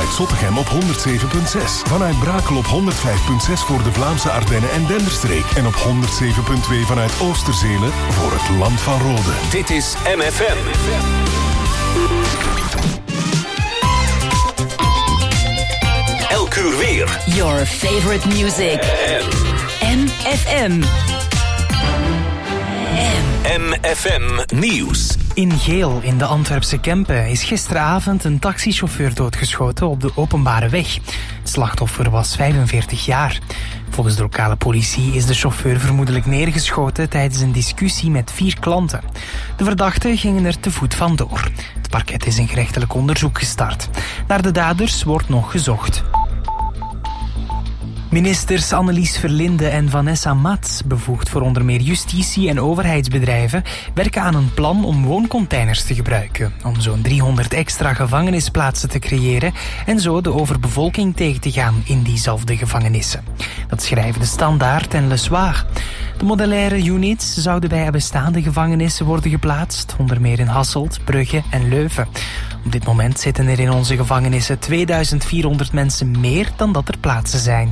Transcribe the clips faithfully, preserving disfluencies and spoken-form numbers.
vanuit Zottegem op honderd zeven komma zes. Vanuit Brakel op honderd vijf komma zes voor de Vlaamse Ardennen en Denderstreek. En op honderd zeven komma twee vanuit Oosterzele voor het Land van Rode. Dit is M F M. Elk uur weer. Your favorite music. M F M. M F M Nieuws. In Geel, in de Antwerpse Kempen, is gisteravond een taxichauffeur doodgeschoten op de openbare weg. Het slachtoffer was vijfenveertig jaar. Volgens de lokale politie is de chauffeur vermoedelijk neergeschoten tijdens een discussie met vier klanten. De verdachten gingen er te voet vandoor. Het parket is een gerechtelijk onderzoek gestart. Naar de daders wordt nog gezocht. Ministers Annelies Verlinde en Vanessa Mats, bevoegd voor onder meer justitie en overheidsbedrijven, werken aan een plan om wooncontainers te gebruiken, om zo'n driehonderd extra gevangenisplaatsen te creëren en zo de overbevolking tegen te gaan in diezelfde gevangenissen. Dat schrijven de Standaard en Le Soir. De modulaire units zouden bij bestaande gevangenissen worden geplaatst, onder meer in Hasselt, Brugge en Leuven. Op dit moment zitten er in onze gevangenissen tweeduizend vierhonderd mensen meer dan dat er plaatsen zijn.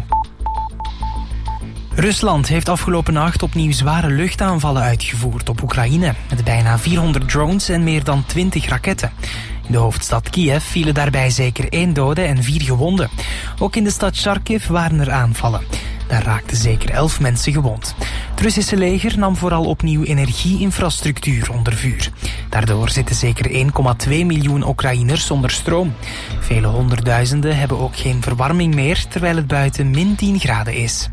Rusland heeft afgelopen nacht opnieuw zware luchtaanvallen uitgevoerd op Oekraïne, met bijna vierhonderd drones en meer dan twintig raketten. In de hoofdstad Kiev vielen daarbij zeker één dode en vier gewonden. Ook in de stad Kharkiv waren er aanvallen. Daar raakten zeker elf mensen gewond. Het Russische leger nam vooral opnieuw energieinfrastructuur onder vuur. Daardoor zitten zeker één komma twee miljoen Oekraïners zonder stroom. Vele honderdduizenden hebben ook geen verwarming meer, terwijl het buiten min tien graden is.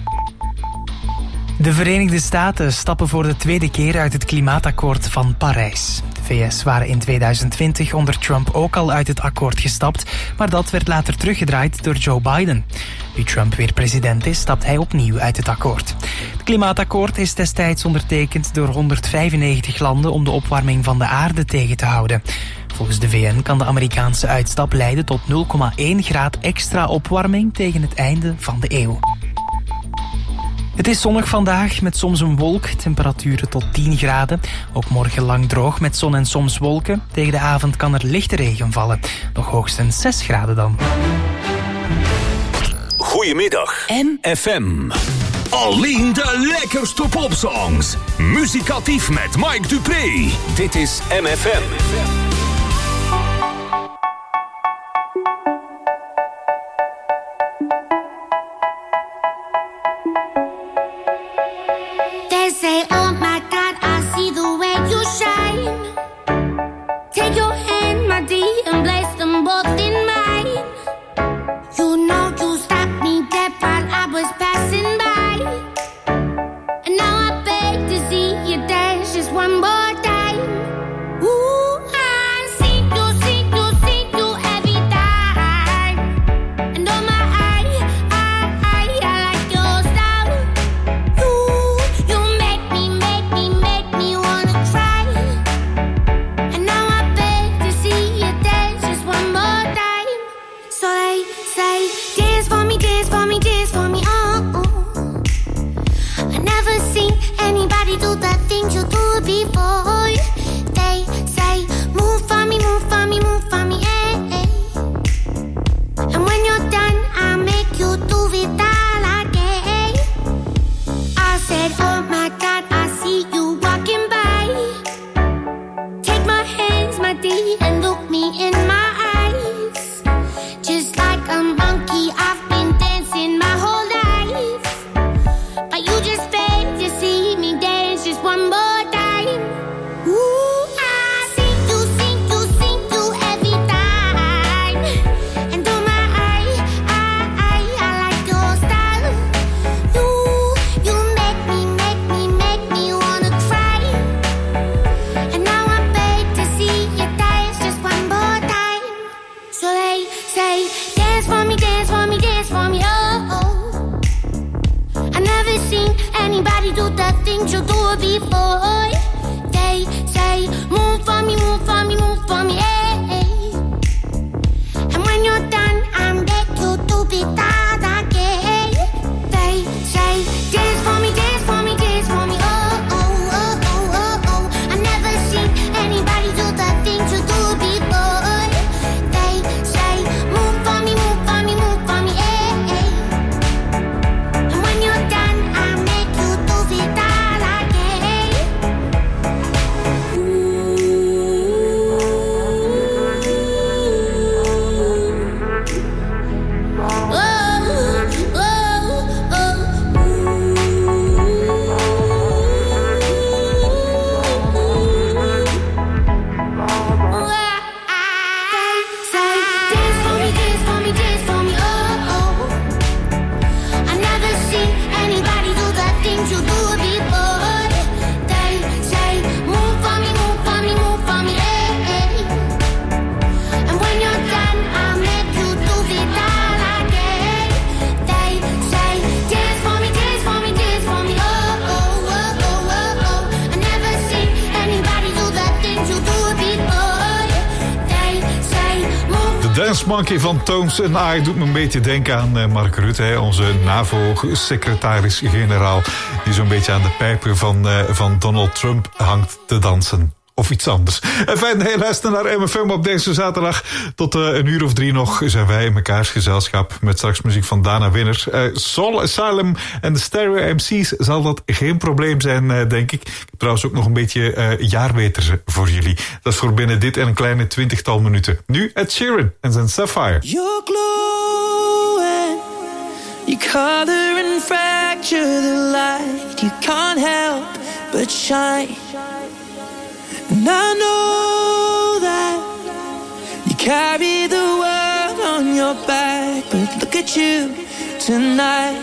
De Verenigde Staten stappen voor de tweede keer uit het klimaatakkoord van Parijs. De V S waren in tweeduizend twintig onder Trump ook al uit het akkoord gestapt, maar dat werd later teruggedraaid door Joe Biden. Nu Trump weer president is, stapt hij opnieuw uit het akkoord. Het klimaatakkoord is destijds ondertekend door honderdvijfennegentig landen om de opwarming van de aarde tegen te houden. Volgens de V N kan de Amerikaanse uitstap leiden tot nul komma één graad extra opwarming tegen het einde van de eeuw. Het is zonnig vandaag met soms een wolk, temperaturen tot tien graden. Ook morgen lang droog met zon en soms wolken. Tegen de avond kan er lichte regen vallen. Nog hoogstens zes graden dan. Goedemiddag, M F M. Alleen de lekkerste popsongs. Muzikatief met Mike Dupré. Dit is M F M. Move on Dance Monkey van Tones en I doet me een beetje denken aan Mark Rutte, onze NAVO-secretaris-generaal, die zo'n beetje aan de pijpen van, uh, van Donald Trump hangt te dansen. Of iets anders. En fijn dat je luistert naar M F M op deze zaterdag. Tot uh, een uur of drie nog zijn wij in mekaars gezelschap. Met straks muziek van Dana Winner. Uh, Soul Asylum en de Stereo M C's zal dat geen probleem zijn, uh, denk ik. Ik heb trouwens ook nog een beetje uh, jaarweters voor jullie. Dat is voor binnen dit en een kleine twintigtal minuten. Nu Ed Sheeran en zijn Sapphire. You're glowing. You color and fracture the light. You can't help but shine. And I know that you carry the world on your back, but look at you tonight.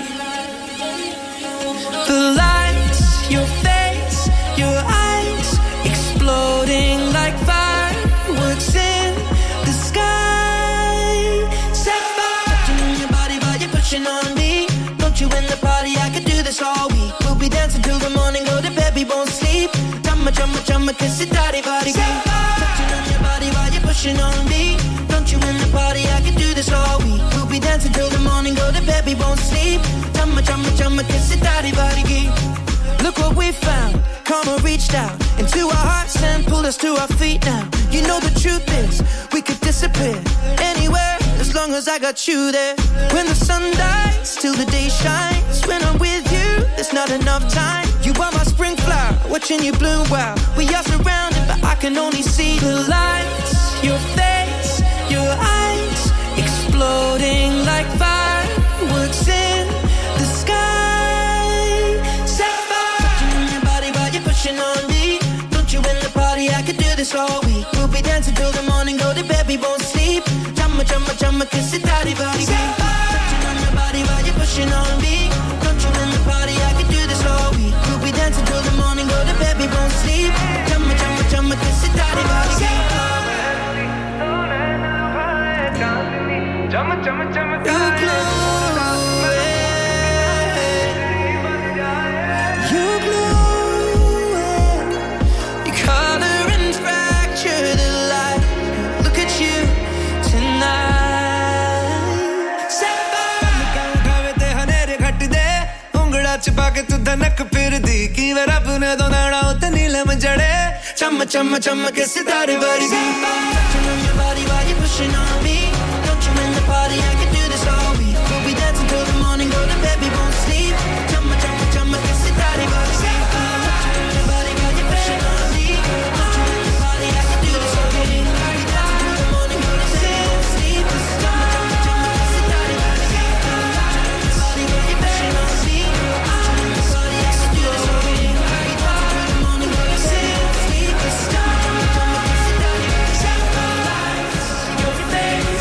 The lights, your face, your eyes, exploding like fireworks in the sky. Set fire, touching on your body while you're pushing on me. Don't you in the party, I could do this all week. We'll be dancing till the morning, go to bed, we won't sleep. Chumma, chumma, chumma, kiss it, daddy, body, touching on your body while you're pushing on me. Don't you in the party, I can do this all week. We'll be dancing till the morning, go to bed, we won't sleep. Chumma, chumma, chumma, kiss it, daddy, body, look what we found. Karma reached out into our hearts and pulled us to our feet now. You know the truth is, we could disappear anywhere as long as I got you there. When the sun dies, till the day shines. When I'm with you, there's not enough time. You are my spring flower, watching you bloom wild. We are surrounded, but I can only see the lights. Your face, your eyes, exploding like fireworks in the sky. Set fire, touching on your body while you're pushing on me. Don't you in the party, I could do this all week. We'll be dancing till the morning, go to bed, we won't sleep. Chumma, chumma, chumma, kiss it, daddy, body, touching on your body while you're pushing on me. Don't you in the party, I could do this all week. We'll be dancing till the morning, go to bed, we won't sleep. Chumma, chumma, chumma, kiss it, daddy, body. You're glowing. You're glowing. You color and fracture the light. Look at you tonight. Sapphire. ਉਂਗੜਾ ਚ ਪਾ ਕੇ ਤੂੰ ਧਨਕ ਫਿਰਦੀ ਕਿਵੇਂ ਰੱਬ ਨੇ ਦੋਨਾੜਾ ਉੱਤੇ ਨੀਲਮ ਜੜੇ ਚੰਮ ਚੰਮ ਚੰਮ ਕੇ ਸਿਤਾਰੇ ਵਰਗੀ touching on your body while you're pushing on me. Don't you in the party, I can do this all week. We'll be dancing till the morning, go to bed, we won't sleep. Chumma chumma chumma ke sitare wali touching on your body while you're pushing on me. Don't you in the party, I can do this all week. We'll be dancing till the morning, go to bed, we won't sleep. Chumma chumma chumma ke sitare wali touching on your body while you're pushing on me. Don't you in the party, I can do this all week. We'll be dancing till the morning, go to bed, we won't sleep. Chumma chumma chumma ke sitare wali your face.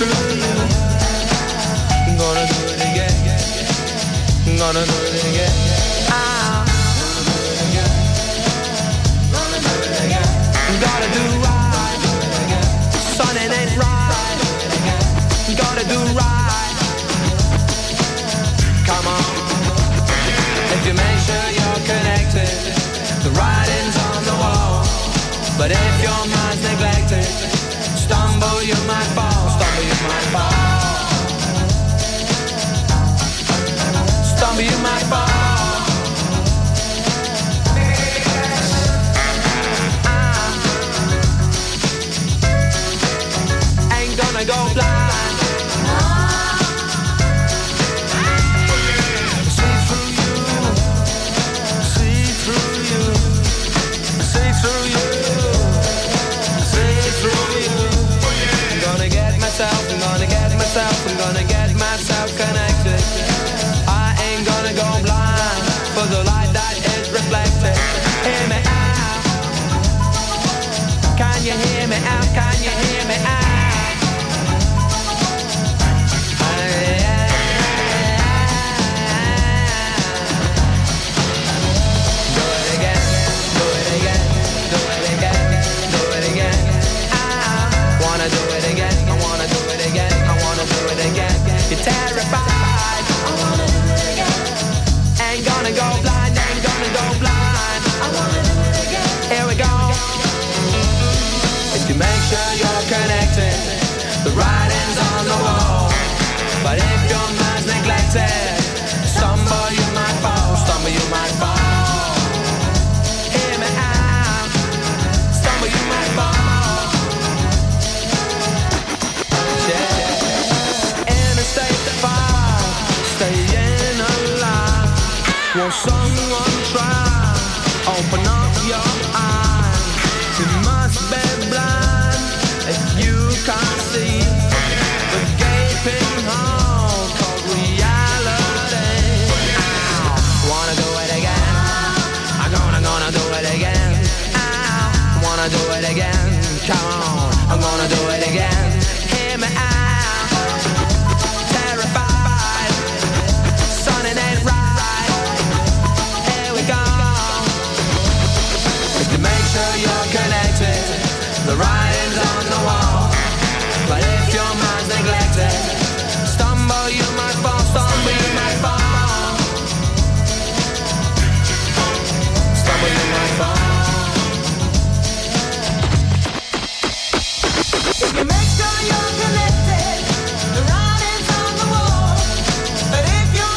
through you. I'm gonna do it again. I'm gonna do it again. I'm gonna do right. Son, it ain't right. Gotta do right. Come on. If you make sure you're connected, the writing's on the wall. But if your mind's neglected, stumble you might fall. Stumble you might fall. Stumble you might fall. I ain't gonna go blind. I'm gonna get myself, I'm gonna get myself connected. I ain't gonna go blind for the light that is reflected. Hear me out. Can you hear me out? Can you hear me out? Do it again, do it again, do it again, do it again. I wanna do it again. Do it again. You're terrified. I wanna do it again. Ain't gonna go blind, ain't gonna go blind. I wanna do it again. Here we go. If you make sure you're connected, the writing's on the wall. But if your mind's neglected, stumble you might fall, stumble you might fall. Hear me out. Stumble you might fall. Yeah. Staying alive. Won't someone try? Open up your eyes. You must be blind if you can't see the gaping hole called reality. Ow. Wanna do it again? I'm gonna, gonna do it again. Ow. Wanna do it again? Come on, I'm gonna do it again. Hear me out. It ain't right. Here we go. If you make sure you're connected, the writing's on the wall. But if your mind's neglected, stumble you might fall, stumble you might fall. Stumble you might fall. If you make sure you're connected, the writing's on the wall. But if your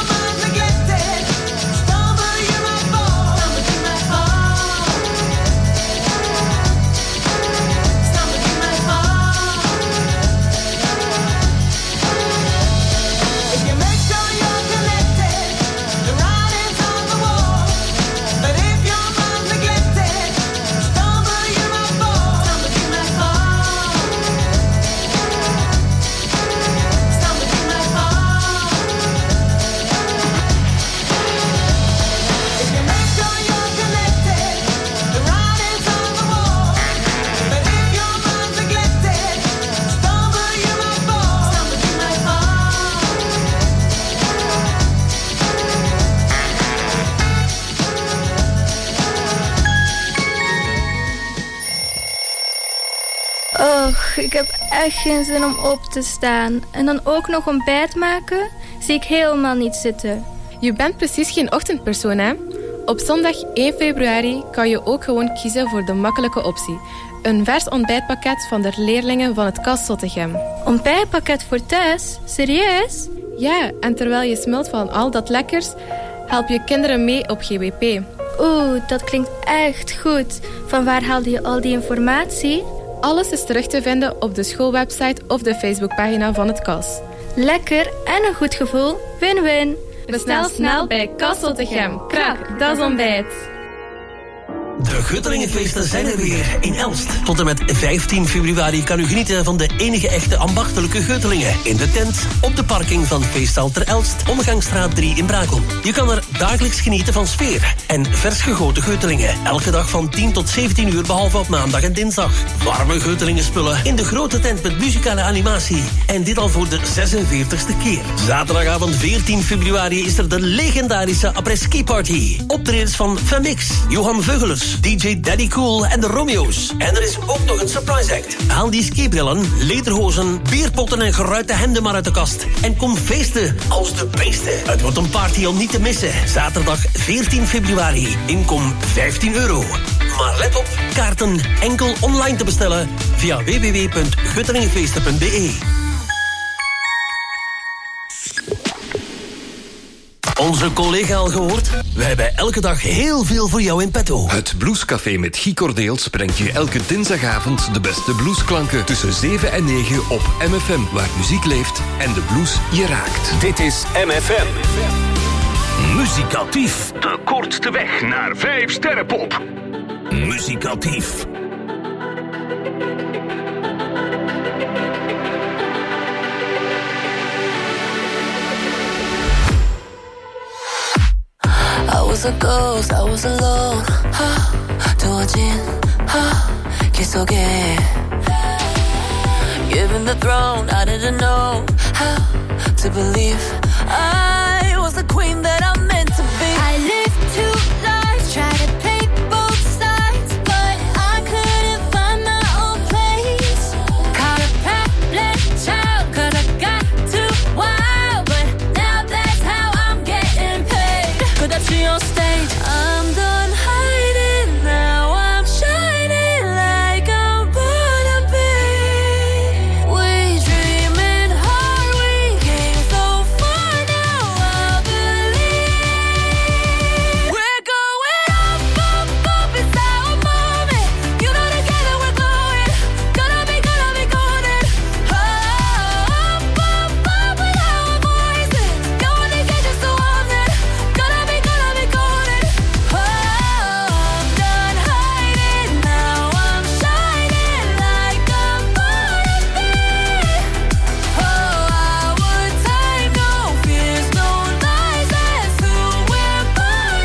Ik heb echt geen zin om op te staan. En dan ook nog ontbijt maken, zie ik helemaal niet zitten. Je bent precies geen ochtendpersoon, hè? Op zondag één februari kan je ook gewoon kiezen voor de makkelijke optie. Een vers ontbijtpakket van de leerlingen van het K A S Zottegem. Ontbijtpakket voor thuis? Serieus? Ja, en terwijl je smult van al dat lekkers, help je kinderen mee op G W P. Oeh, dat klinkt echt goed. Van waar haalde je al die informatie? Alles is terug te vinden op de schoolwebsite of de Facebookpagina van het K A S. Lekker en een goed gevoel. Win-win. Bestel snel bij K A S Zottegem. Krak, dat is ontbijt. De Guttelingenfeesten zijn er weer in Elst. Tot en met vijftien februari kan u genieten van de enige echte ambachtelijke Guttelingen. In de tent, op de parking van Feesthal ter Elst, Omgangsstraat drie in Brakel. Je kan er dagelijks genieten van sfeer en vers gegoten Guttelingen. Elke dag van tien tot zeventien uur, behalve op maandag en dinsdag. Warme Guttelingenspullen in de grote tent met muzikale animatie. En dit al voor de zesenveertigste keer. Zaterdagavond veertien februari is er de legendarische après-ski party. Optredens van Femix, Johan Veugelers, D J Daddy Cool en de Romeo's. En er is ook nog een surprise act. Haal die skibrillen, lederhozen, bierpotten en geruite hemden maar uit de kast. En kom feesten als de beesten. Het wordt een party om niet te missen. Zaterdag veertien februari. Inkom vijftien euro. Maar let op, kaarten enkel online te bestellen via w w w punt guttelingenfeesten punt b e. Onze collega al gehoord? We hebben elke dag heel veel voor jou in petto. Het Bluescafé met Guy Cordeels brengt je elke dinsdagavond de beste bluesklanken tussen zeven en negen op M F M, waar muziek leeft en de blues je raakt. Dit is M F M. Muzikatief. De kortste weg naar vijf sterrenpop. Muzikatief. I was a ghost, I was alone. 두어진 길 속에 given the throne, I didn't know how to believe I was the queen that I'm meant to be. I lived two lives, tried to play both sides, but I couldn't find my own place. Caught a prattling child, cause I got too wild, but now that's how I'm getting paid. Could I see on stage? I'm done hiding, now I'm shining like I'm born to be. We dreaming hard, we came so far, now I believe. We're going up, up, up, it's our moment. You know together we're glowing, gonna be, gonna be golden. Up, up, up with our voices, going to get just so on it. Gonna be, gonna be golden. Oh, I'm done hiding, now I'm shining like I'm born to be. Oh, our time, no fears, no lies, that's who we're born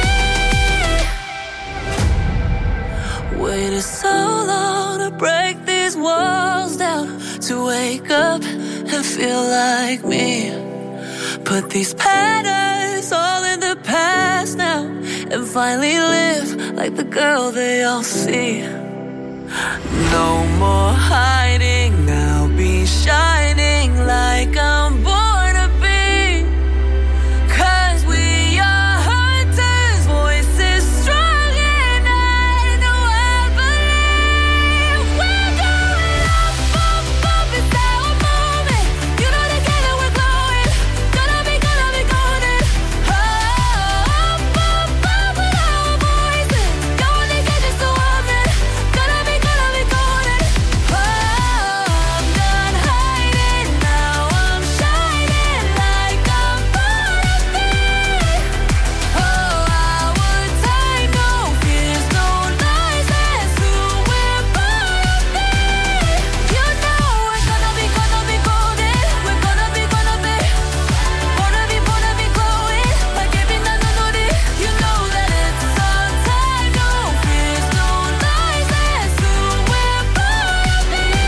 to be. Waited so long to break these walls down, to wake up and feel like me. Put these patterns all in the past now, and finally live like the girl they all see. No more hiding, now be shining like I'm born to be. Cause we are hunters, voices strong, and I know I believe. We're going up, up, up, it's our moment. You know together we're glowing, gonna be, gonna be golden. Up, up, up with our voices, going to get just so on it. Gonna be, gonna be golden. Oh, I'm done hiding, now I'm shining like I'm born to be. Oh, our time, no fears, no lies, that's who we're born to be. You know we're gonna be, gonna be golden. We're gonna be, gonna be, born to be, born to be glowing like every night on it. You know that it's our time, no fears, no lies, that's who we're born to be.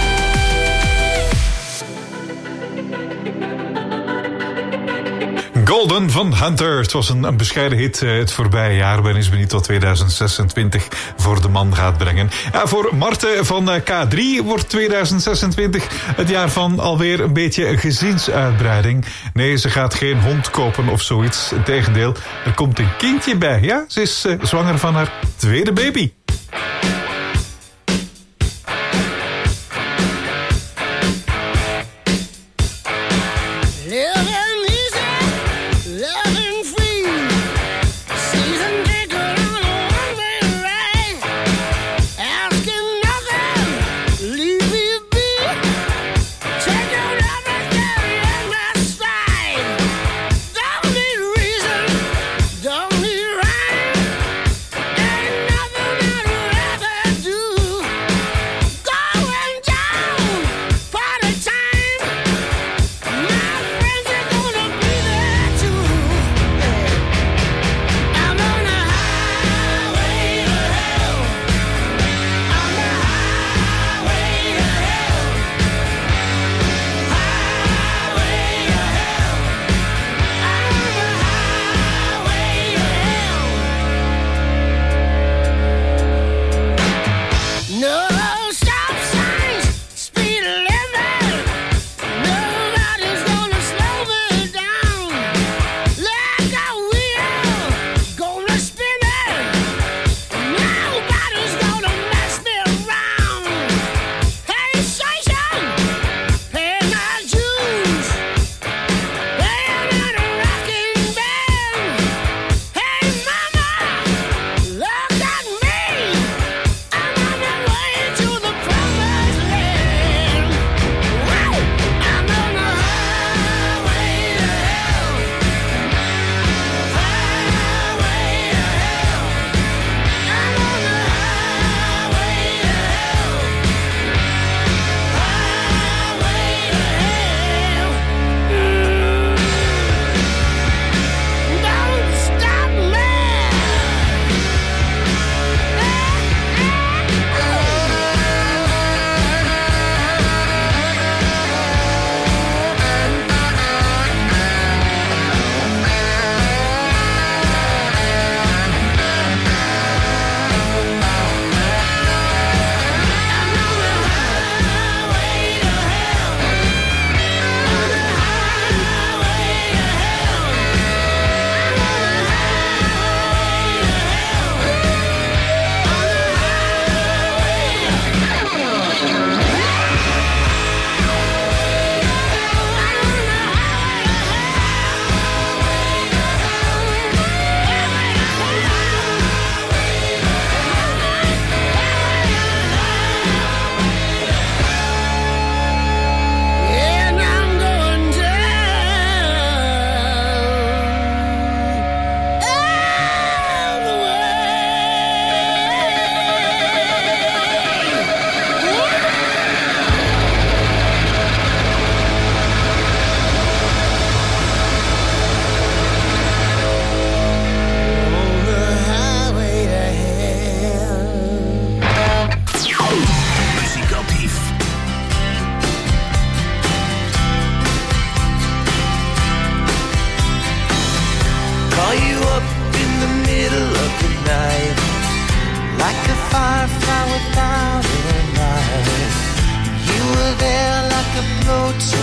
Golden van Hunter. Het was een, een bescheiden hit uh, het voorbije jaar. Ben is benieuwd wat tweeduizend zesentwintig voor de man gaat brengen. Ja, voor Marten van uh, K drie wordt tweeduizend zesentwintig het jaar van alweer een beetje een gezinsuitbreiding. Nee, ze gaat geen hond kopen of zoiets. Integendeel, er komt een kindje bij. Ja, ze is uh, zwanger van haar tweede baby. Living easy, loving free. Season ticket on a one-way ride. Asking nothing, leave me be. Take your everything at my side. Don't need reason, don't need rhyme. Ain't nothing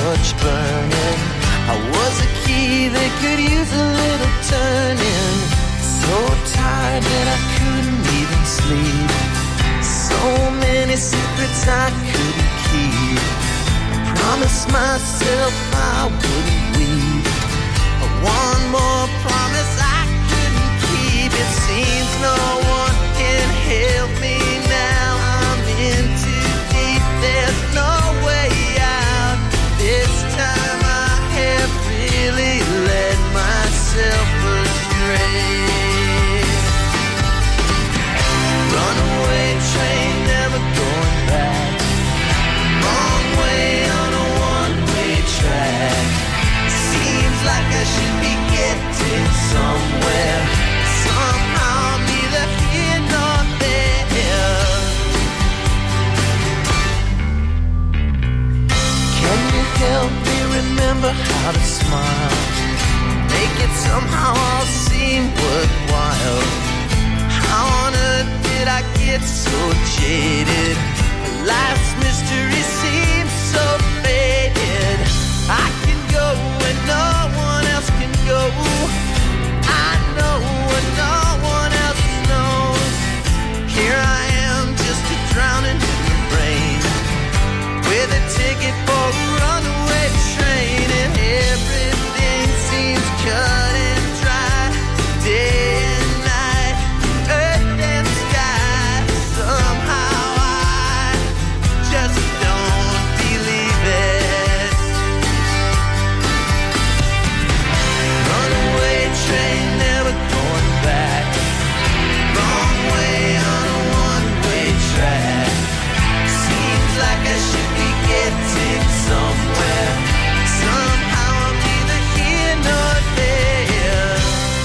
much burning. I was a key that could use a little turning. So tired that I couldn't even sleep. So many secrets I couldn't keep. I promised myself I wouldn't weep. One more promise I couldn't keep. It seems no one can help me now. I'm in too deep, there's no way out. This time I have really led myself astray. Runaway train, never going back. Wrong way on a one-way track. Seems like I should be getting somewhere. Somehow I'm neither here nor there. Can you help me remember how to smile? Make it somehow all seem worthwhile. How on earth did I get so jaded? Life's mystery seems so faded. I can go when no one else can go. I know what no one else knows. Here I am, just a drowning in the rain, with a ticket for a runaway train, and everything seems cut and dry. Day and night, earth and sky. Somehow I just don't believe it. Runaway train, never going back. Wrong way on a one-way track. Seems like I should be getting somewhere. Somehow I'm neither here nor there.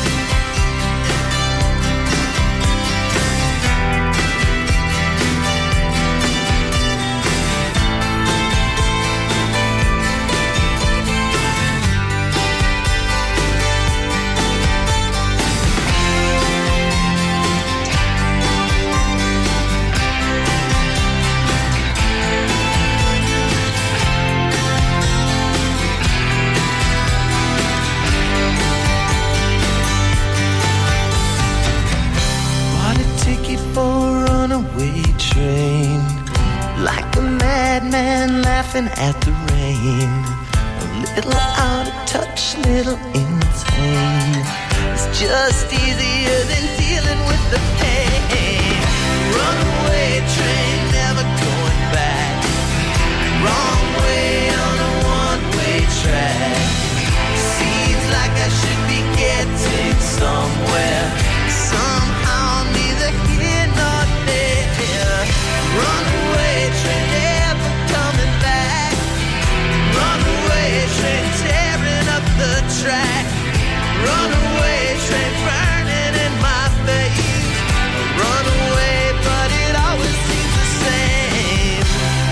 Bought a ticket for a runaway train, like a madman laughing at the rain. A little out of touch, little insane. It's just easier than dealing with the pain. Runaway train, never going back. Wrong way on a one-way track. Seems like I should be getting somewhere. Somehow I'm neither here nor there. Runaway train, never coming back. Runaway train, tearing up the track. Runaway train, burning in my face. Runaway, but it always seems the same.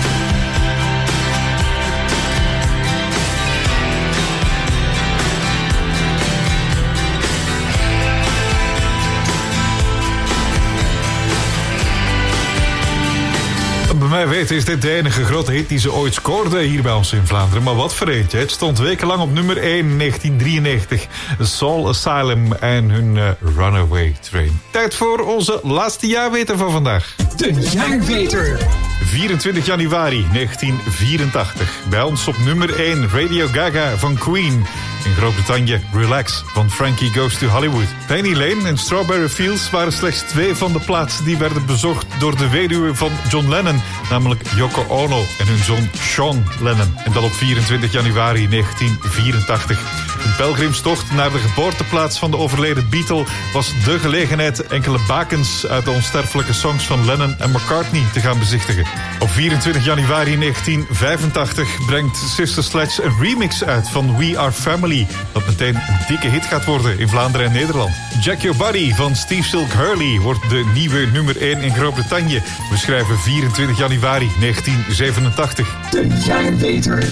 Bij mij weten is dit de enige grote hit die ze ooit scoorde hier bij ons in Vlaanderen. Maar wat voor eentje. Het stond wekenlang op nummer één in negentien drieënnegentig. Soul Asylum en hun uh, Runaway Train. Tijd voor onze laatste jaarweter van vandaag. De jaarweter. vierentwintig januari negentien vierentachtig. Bij ons op nummer één Radio Gaga van Queen. In Groot-Brittannië Relax van Frankie Goes to Hollywood. Penny Lane en Strawberry Fields waren slechts twee van de plaatsen die werden bezocht door de weduwe van John Lennon, namelijk Yoko Ono en hun zoon Sean Lennon. En dat op vierentwintig januari negentien vierentachtig. Een pelgrimstocht naar de geboorteplaats van de overleden Beatle was de gelegenheid enkele bakens uit de onsterfelijke songs van Lennon en McCartney te gaan bezichtigen. Op vierentwintig januari negentien vijfentachtig brengt Sister Sledge een remix uit van We Are Family, dat meteen een dikke hit gaat worden in Vlaanderen en Nederland. Jack Your Body van Steve Silk Hurley wordt de nieuwe nummer één in Groot-Brittannië. We schrijven vierentwintig januari negentien zevenentachtig. De jaarweter.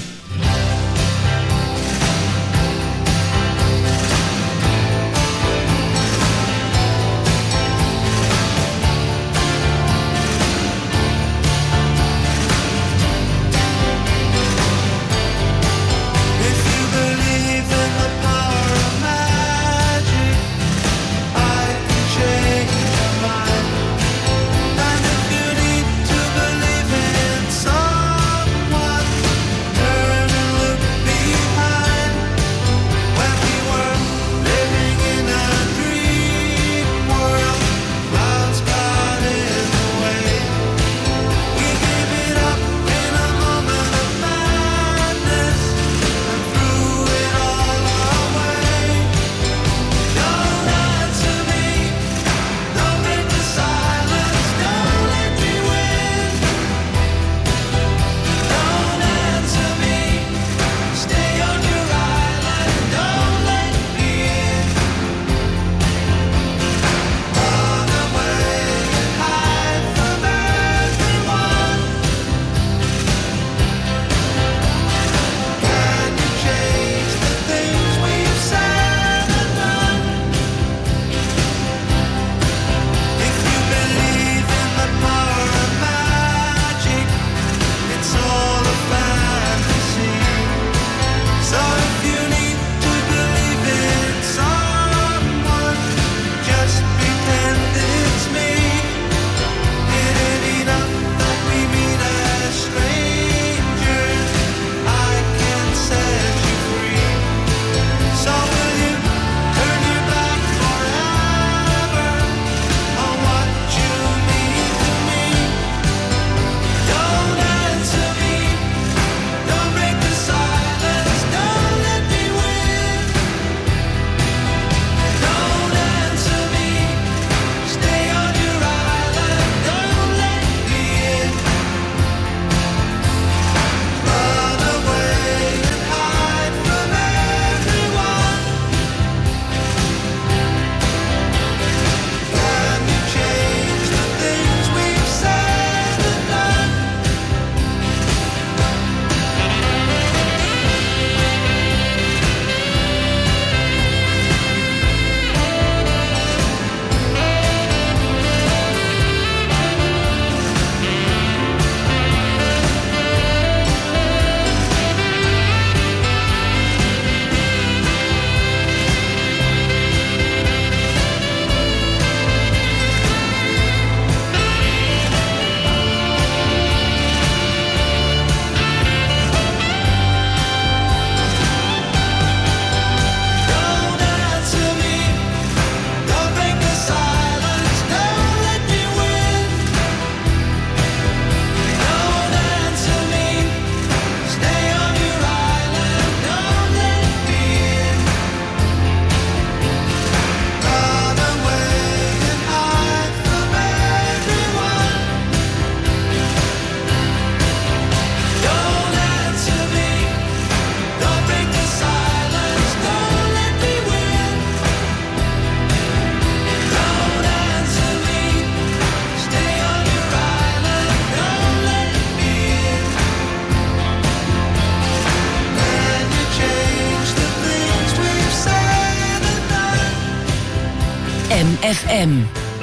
M F M.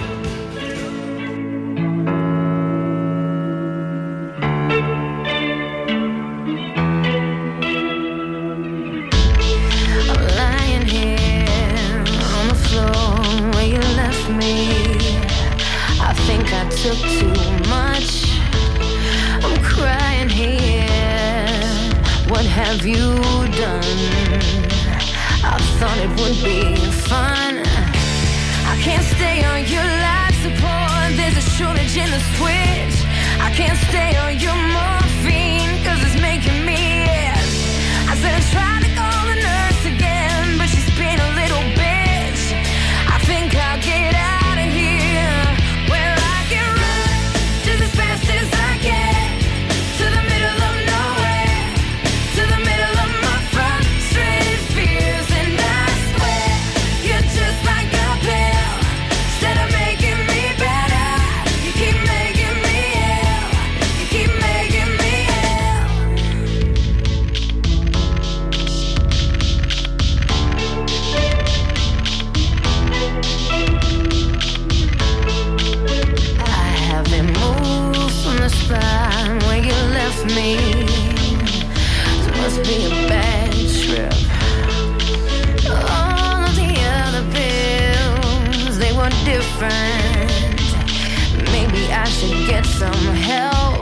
Took too much. I'm crying here. What have you done? I thought it would be fun. I can't stay on your life support. There's a shortage in the switch. I can't stay on your morphine, cause it's making me itch. I said I tried to call the nurse again, but she's been a little bitch. I think I'll get out of here. As fast as I can, to the middle of nowhere, to the middle of my frustrated fears, and I swear you're just like a pill. Instead of making me better, you keep making me ill. You keep making me ill. I haven't moved from the spot where you left me. This must be a bad trip. All of the other pills, they were different. Maybe I should get some help.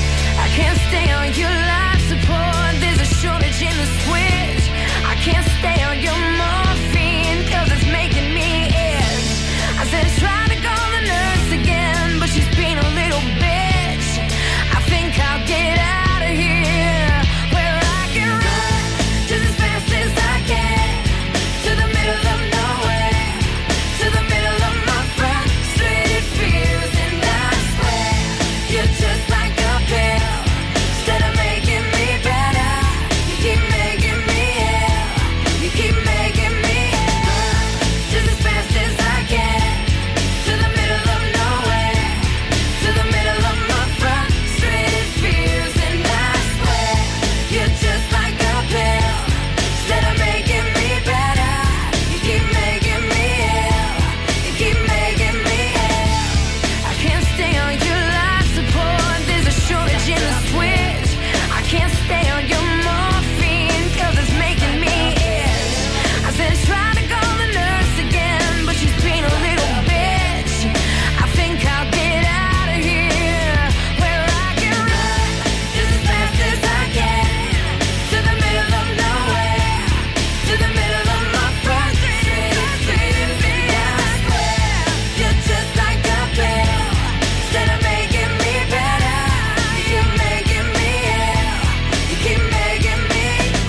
I can't stay on your life support. There's a shortage in the switch. I can't stay on your morphine, cause it's making me itch. I said try to call the nurse again, but she's been a little bitch. I think I'll get out of here, where I can run just as fast as I can, to the middle of nowhere, to the middle of my frustrated fears, and I swear you're just like a pill. Instead of making me better, you keep making me ill. You keep making me ill. Just as fast as I can, to the middle of nowhere, to the middle of my frustrated fears, and I swear you're just like a pill. Instead of making me better, you keep making me ill. You keep making me ill. I can't stay on your life support. There's a shortage in the switch. I can't stay on your morphine, cause it's making me itch. I said try to call the nurse again, but she's been a little bitch. I think I'll get out of here, where I can run just as fast as I can, to the middle of nowhere, to the middle of my frustrated fears, and I swear you're just like a pill. Instead of making me better, you keep making me ill. You keep making me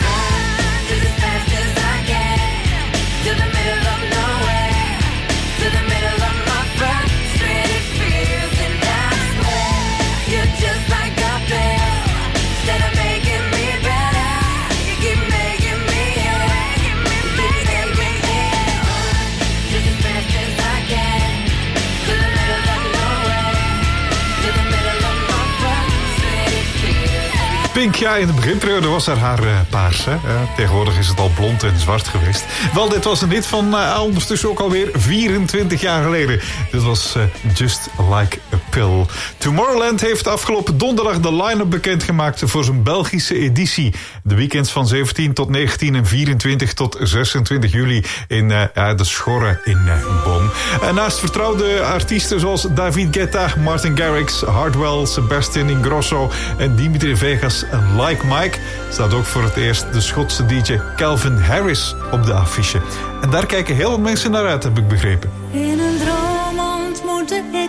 run just as fast as I can, to the middle of nowhere, to the middle of my frustrated fears, and I swear you're just like a pill. Instead of making me better, you keep making me ill. You keep making me ill. Just as fast as I can, to the middle of nowhere, to the middle of my frustrated fears. Pink, ja, in de beginperiode was haar haar uh, paars. Hè? Ja, tegenwoordig is het al blond en zwart geweest. Wel, dit was een hit van uh, ondertussen ook alweer vierentwintig jaar geleden. Dit was uh, Just Like a Pill. Tomorrowland heeft afgelopen donderdag de line-up bekendgemaakt voor zijn Belgische editie. De weekends van zeventien tot negentien en vierentwintig tot zesentwintig juli in uh, ja, de Schorre in uh, Boom. En naast vertrouwde artiesten zoals David Guetta, Martin Garrix, Hardwell, Sebastian Ingrosso en Dimitri Vegas en Like Mike staat ook voor het eerst de Schotse D J Calvin Harris op de affiche. En daar kijken heel veel mensen naar uit, heb ik begrepen. In een droom ontmoette ik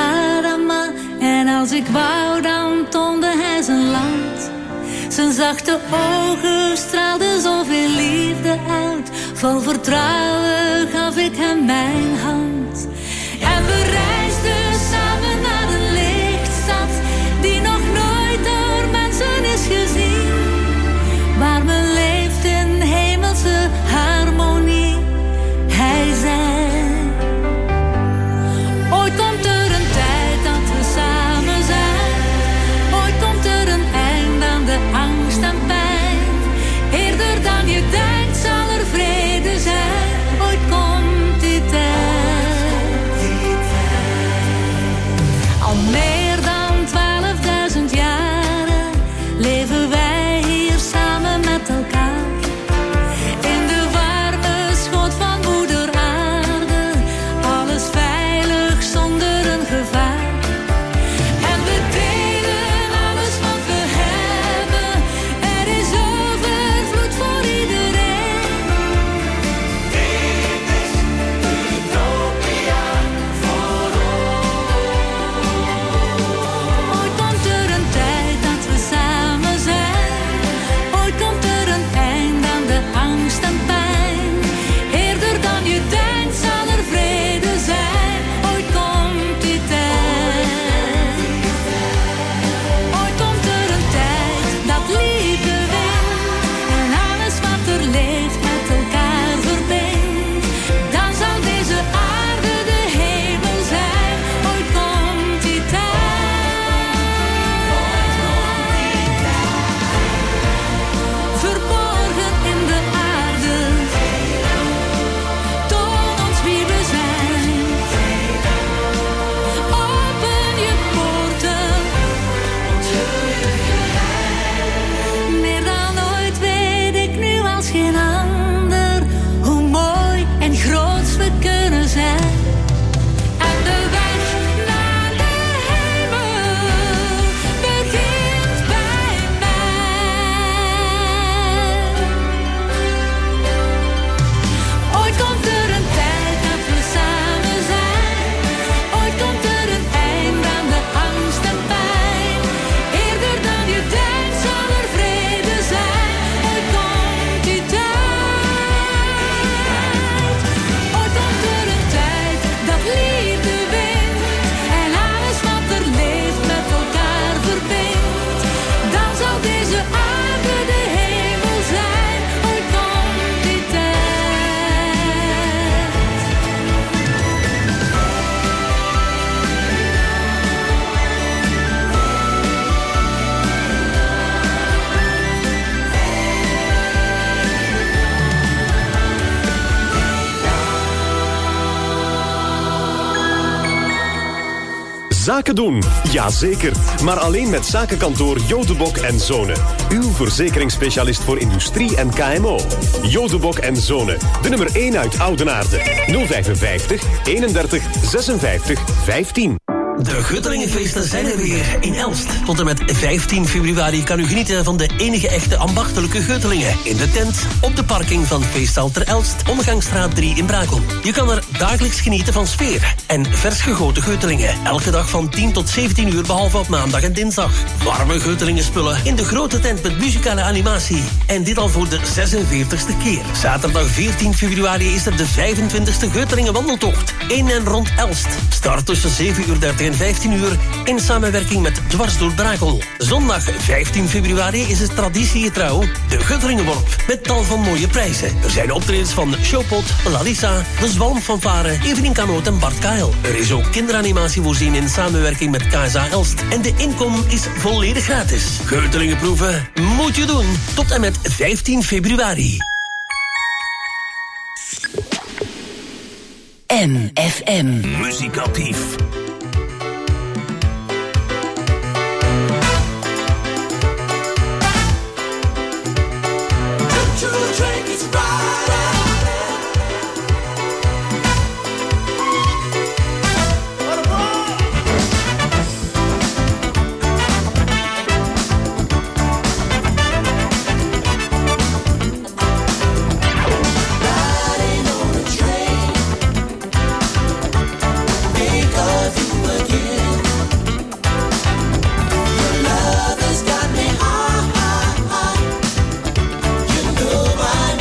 Adama, en als ik wou dan toonde hij zijn land. Zijn zachte ogen straalden zoveel liefde uit, vol vertrouwen gaf ik hem mijn hand. En we reisden samen naar de lichtstad, die nog nooit door mensen is gezien, waar men leeft in hemelse harmonie. Hij zei, ooit komt er een tijd dat we samen zijn, ooit komt er een eind aan de angst en pijn. Eerder dan je denkt zal er vrede zijn, ooit komt die tijd. Zaken doen? Jazeker. Maar alleen met zakenkantoor Jodebok en Zonen. Uw verzekeringsspecialist voor industrie en K M O. Jodebok en Zonen. De nummer één uit Oudenaarde. nul vijfenvijftig, eenendertig, zesenvijftig, vijftien. De Guttelingenfeesten zijn er weer in Elst. Tot en met vijftien februari kan u genieten van de enige echte ambachtelijke Guttelingen. In de tent, op de parking van Feestzaal ter Elst, Omgangsstraat drie in Brakel. Je kan er dagelijks genieten van sfeer en vers gegoten Guttelingen. Elke dag van tien tot zeventien uur, behalve op maandag en dinsdag. Warme Guttelingen spullen in de grote tent met muzikale animatie. En dit al voor de zesenveertigste keer. Zaterdag veertien februari is er de vijfentwintigste Guttelingen wandeltocht. In en rond Elst. Start tussen zeven uur dertig en vijftien uur in samenwerking met Dwars door Brakel. Zondag vijftien februari is het traditiegetrouw de Guttelingenworp met tal van mooie prijzen. Er zijn optredens van Showpot, Larissa, de Zwalmfanfare, Evelien Kanoot en Bart Kael. Er is ook kinderanimatie voorzien in samenwerking met K S A Elst. En de inkom is volledig gratis. Guttelingen proeven moet je doen tot en met vijftien februari. M F M. Muzikatief. Love has got me high, high, high. You know my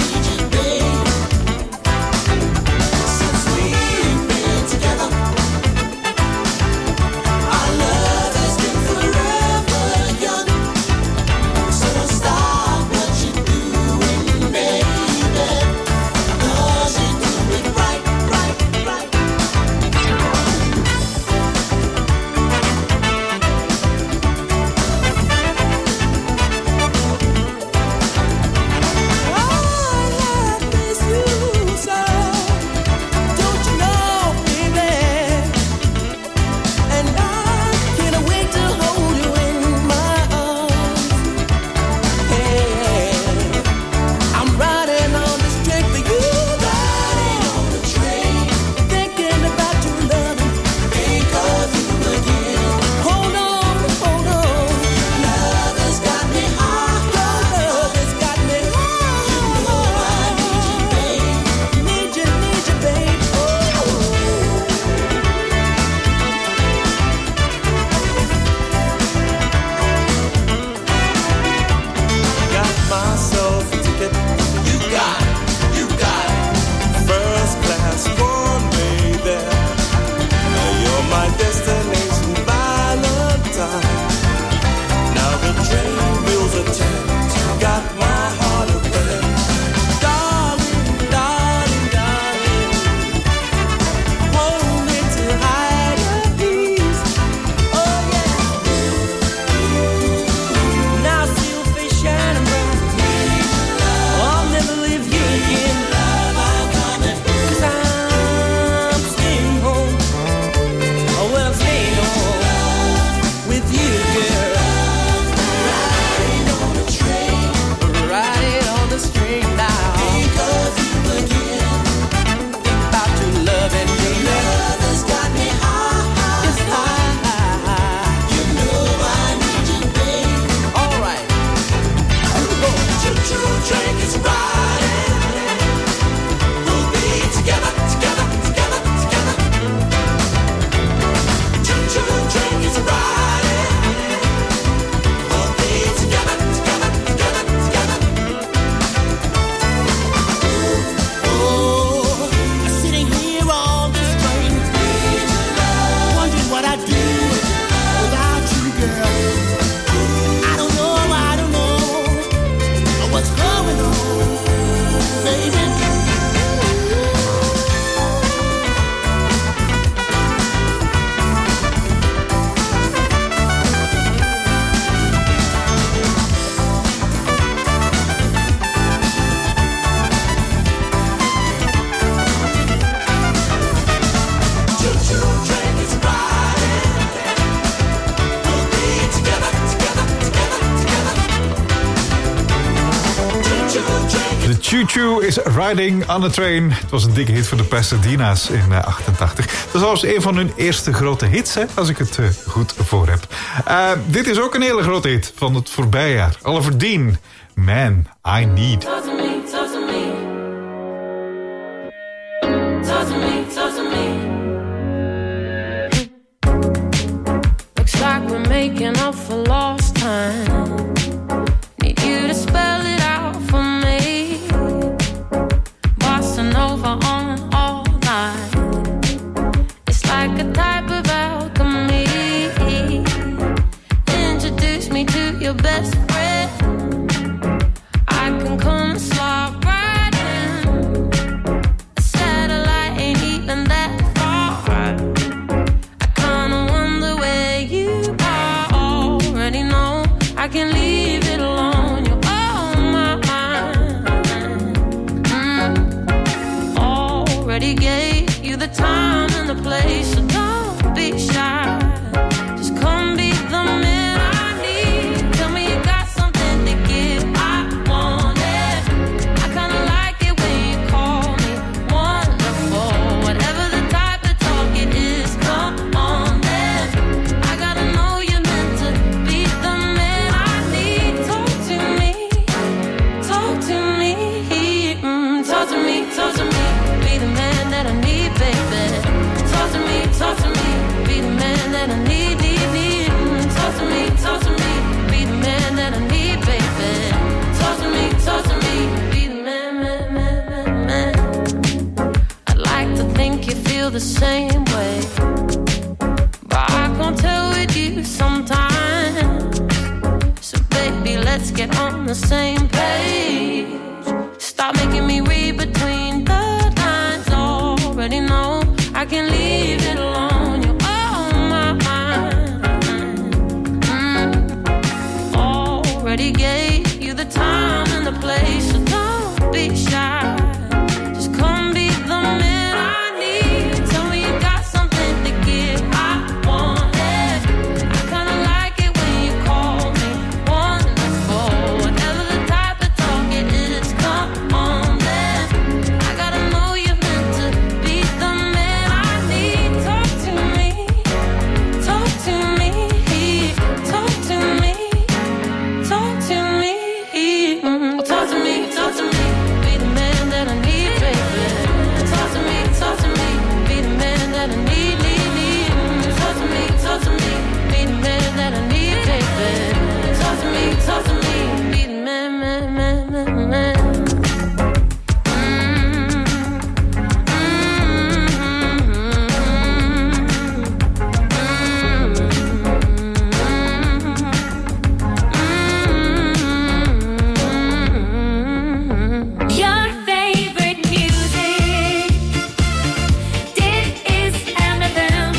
Choo Choo is Riding on a Train. Het was een dikke hit voor de Pasadena's in uh, achtentachtig. Dat was een van hun eerste grote hits, hè, als ik het uh, goed voor heb. Uh, dit is ook een hele grote hit van het voorbije jaar. Oliver Dean, Man, I Need. Talk to me, talk to me. Talk to me, talk to me. Looks like we're making up for lost time. Need you to spell it out for me. Bossa Nova on all night. It's like a type of alchemy. Introduce me to your best friend. I can come and slide right in. A satellite ain't even that far. I kinda wonder where you are. Already know I can leave it alone. You're on my mind. Mm. Already gave you the time and the place, so don't be shy. Just come be the man I need. Tell me you got something to give. I want it. I kinda like it when you call me wonderful. Whatever the type of talk it is, come on then. I gotta know you're meant to be the man I need. Talk to me, talk to me, mm, talk to me, talk to me. Be the man that I need, baby. Talk to me, talk to me. Be the man that I need, need, need. Mm, talk to me, talk to me. Be the man that I need, baby. Talk to me, talk to me. Be the man, man, man, man, man. I'd like to think you feel the same way, but I can't tell with you sometimes. So baby, let's get on the same page. Stop making me read between the lines. Already know I can leave it alone. You're on my mind. Mm. Already gave you the time and the place, so don't be shy. Just come be the man I need. Tell me you got something to give. I want it. I kinda like it when you call me wonderful. Whatever the type of talk it is, come on then. I gotta know you're meant to be the man I need. Talk to me, talk to me, talk to me, talk to me, mm, talk to me, talk to me. Be the man that I need, baby. Talk to me, talk to me. Be the man that I need, need, need. Mm, talk to me, talk to me. Be the man that I need, baby. Talk to me, talk to me. Be the man, man, man, man, man. Your favorite music. Dit is M F M.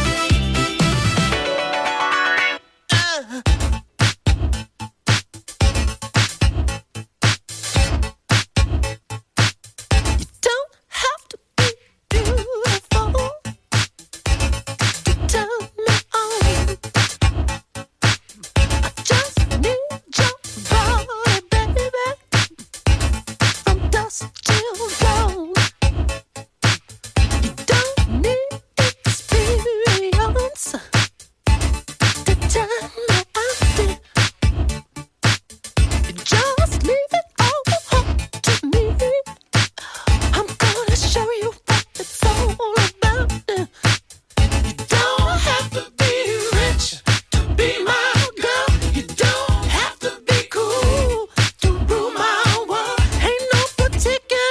You don't have to be beautiful to turn me on. I just need your body, baby, from dusk till dawn. You don't need experience to turn me out. You just leave it all up to me. I'm gonna show you what it's all about. You don't have to be rich to be my girl. You don't have to be cool to rule my world. Ain't no particular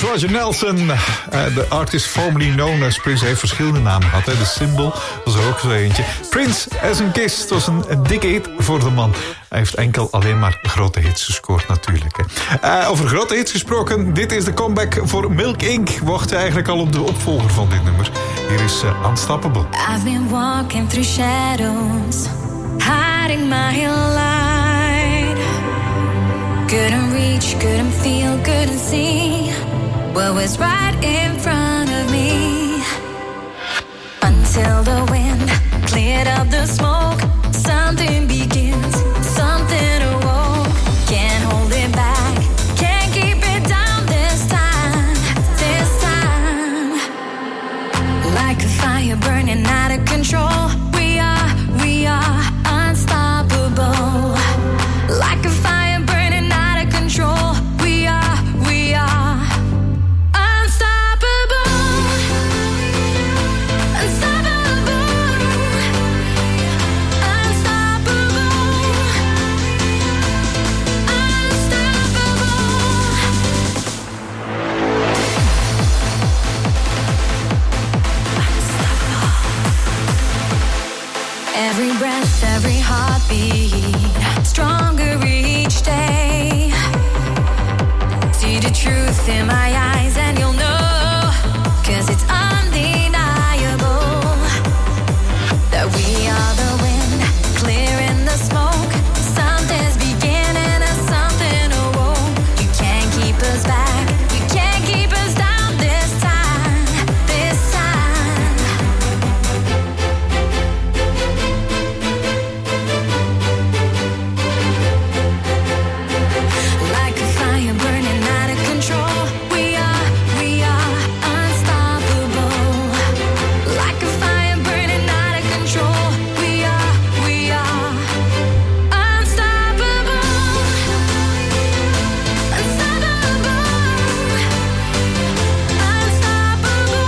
Roger Nelson, uh, de artist formerly known as Prince, heeft verschillende namen gehad. Hè. De Symbol was er ook zo eentje. Prince as a Kiss, het was een, een dikke hit voor de man. Hij heeft enkel alleen maar grote hits gescoord natuurlijk. Hè. Uh, over grote hits gesproken, dit is de comeback voor Milk Incorporated. Wacht eigenlijk al op de opvolger van dit nummer. Hier is uh, Unstoppable. I've been walking through shadows, hiding my light. Couldn't reach, couldn't feel, couldn't see what was right in front of me. Until the wind cleared up the smoke, something begins, something awoke. Can't hold it back, can't keep it down this time, this time. Like a fire burning out of control, we are, we are unstoppable. Like a fire burning out of control, we are, we are unstoppable. Unstoppable. Unstoppable. Every breath, every heartbeat, stronger each day. See the truth in my eyes and you'll know, 'cause it's undeniable that we are the wind, clearing the smoke. Something's beginning and something awoke. You can't keep us back, you can't keep us down this time, this time. Like a fire burning out of control, we are, we are unstoppable. Like a fire burning out of control, we are, we are unstoppable. Unstoppable. Unstoppable.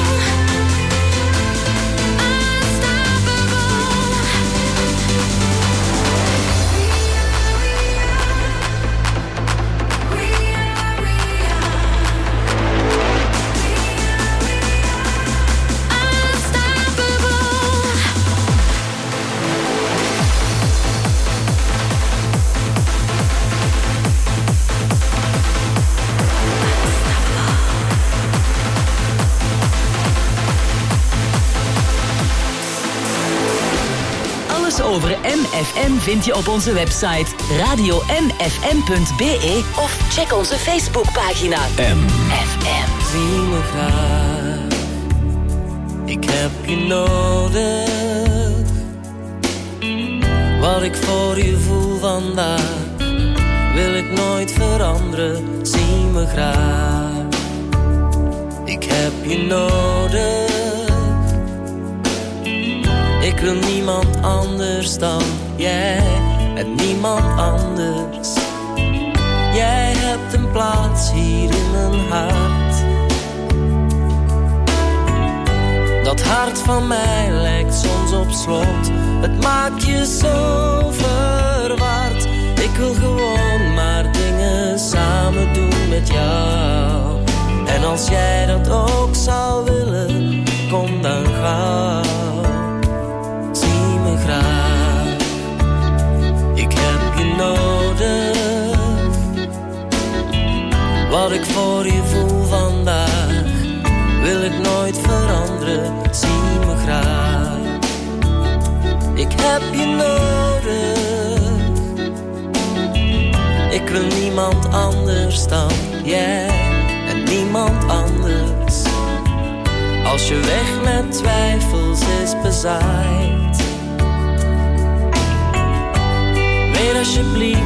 Alles over M F M vind je op onze website radio m f m punt b e of check onze Facebookpagina M F M. Zie me graag, ik heb je nodig. Wat ik voor je voel vandaag, wil ik nooit veranderen. Zie me graag, ik heb je nodig. Ik wil niemand anders dan jij, en niemand anders. Jij hebt een plaats hier in mijn hart. Dat hart van mij lijkt soms op slot. Het maakt je zo verward. Ik wil gewoon maar dingen samen doen met jou. En als jij dat ook zou willen, kom dan gauw. Zie me graag, ik heb je nodig. Wat ik voor je voel vandaag, wil ik nooit veranderen. Zie me graag, ik heb je nodig. Ik wil niemand anders dan jij, en niemand anders. Als je weg met twijfels is bezaaid, weet alsjeblieft